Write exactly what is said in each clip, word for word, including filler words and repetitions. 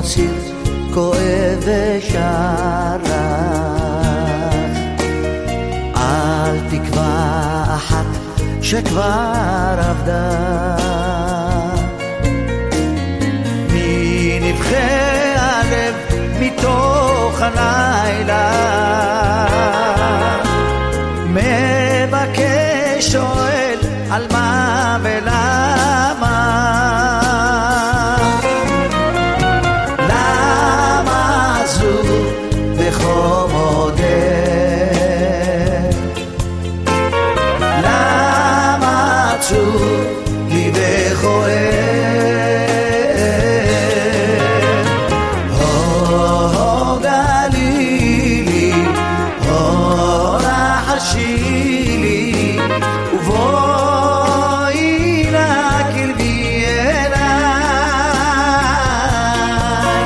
ציר כואב ושרך, על תקווה אחת שכבר עבדה, מנבחי הלב מתוך הלילה, מבקש שואל על מה ולמה, למה זו בחומות, למה עצוב לי בכואב, הו גלילי, הו רחשי לי, ובואי נא קרבי אליי,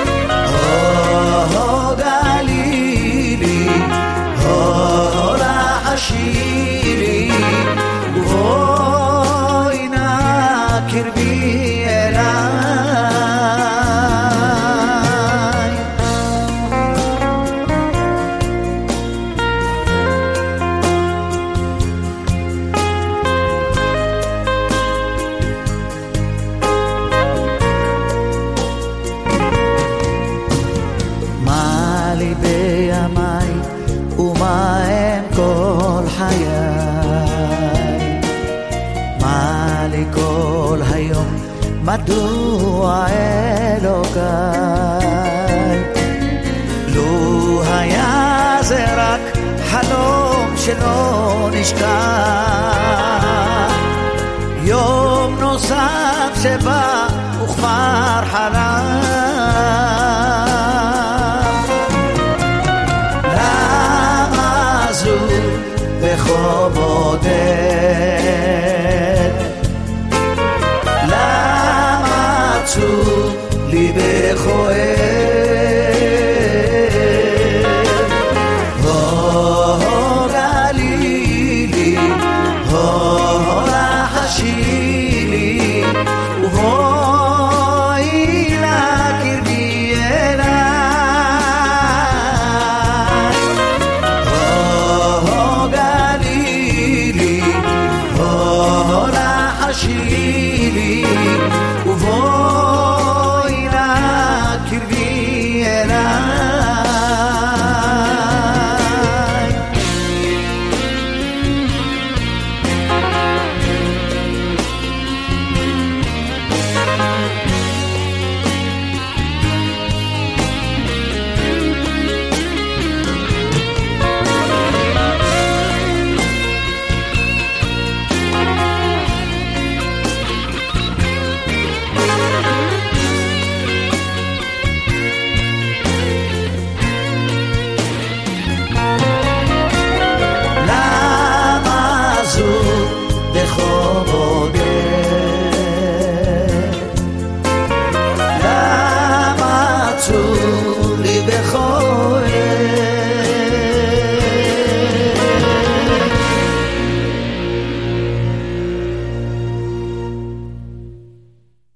הו גלילי, הו רחשי לי, ובואי נא קרבי אליי. מה לי בימיי ומה הם כל חיי, מה לי כל היום, מדוע אלוקיי, לו היה זה רק חלום שלא נשכח, יום נוסף שבא וכבר חלף, למה זו בחומות, למה עצוב לי בכואב, הו גלילי, הו רחשי לי, ובואי נא קרבי אליי, הו גלילי, הו רחשי